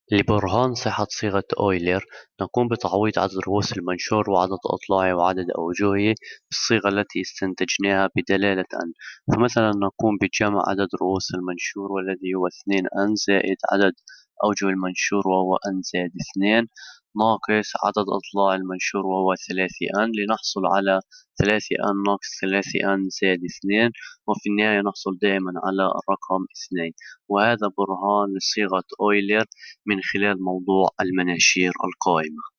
لبرهان صحة صيغة أويلر، نقوم بتعويض عدد رؤوس المنشور وعدد أضلاعه وعدد أوجهه بالصيغة التي استنتجناها بدلالة أن. فمثلا نقوم بجمع عدد رؤوس المنشور والذي هو 2n زائد عدد أوجه المنشور وهو n زائد 2 ناقص عدد أضلاع المنشور وهو 3n لنحصل على 3n ناقص 3n زائد 2، وفي النهاية نحصل دائما على الرقم 2. وهذا برهان لصيغة أويلر من خلال موضوع المناشير القائمة.